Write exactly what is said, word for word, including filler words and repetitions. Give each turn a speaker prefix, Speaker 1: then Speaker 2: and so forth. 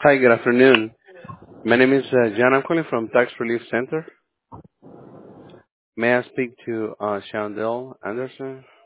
Speaker 1: Hi, good afternoon. My name is uh, John. I'm calling from Tax Relief Center. May I speak to uh, Shandell Anderson?